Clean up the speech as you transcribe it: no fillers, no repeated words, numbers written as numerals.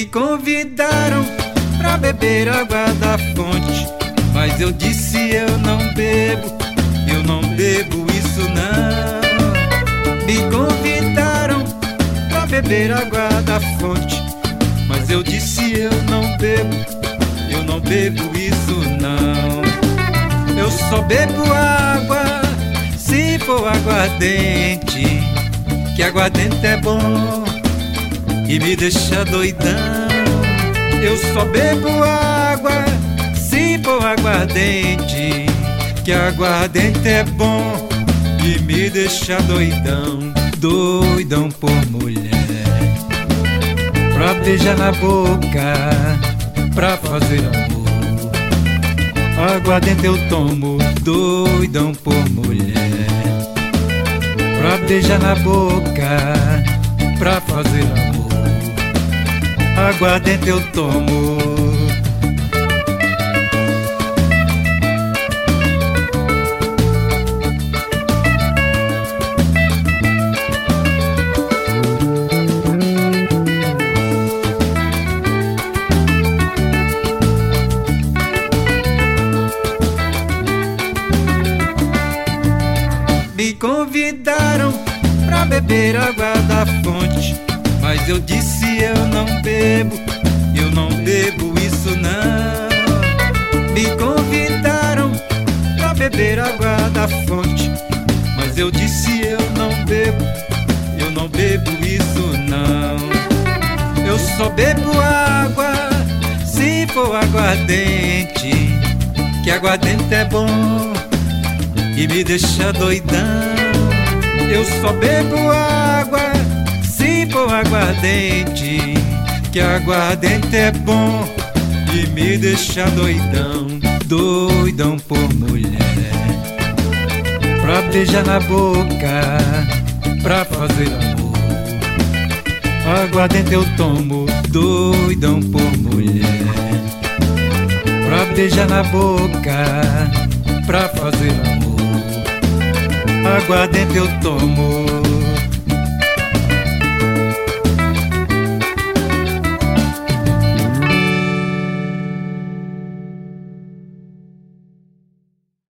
convidaram pra beber água da fonte, mas eu disse eu não bebo isso não. Me convidaram pra beber água da fonte, mas eu disse eu não bebo isso não. Eu só bebo água se for aguardente, que aguardente é bom e me deixa doidão. Eu só bebo água se for aguardente, que aguardente é bom e me deixa doidão. Doidão por mulher, pra beijar na boca, pra fazer amor. Aguardente eu tomo, doidão por mulher, pra beijar na boca, pra fazer amor. Aguardente eu tomo. Me convidaram pra beber água da fonte, mas eu disse eu não bebo isso não. Me convidaram pra beber água da fonte, mas eu disse eu não bebo isso não. Eu só bebo água se for aguardente, que aguardente é bom e me deixa doidão. Eu só bebo água se for aguardente, que aguardente é bom e me deixa doidão. Doidão por mulher, pra beijar na boca, pra fazer amor. Aguardente eu tomo, doidão por mulher, pra beijar na boca, pra fazer amor. Aguardente eu tomo.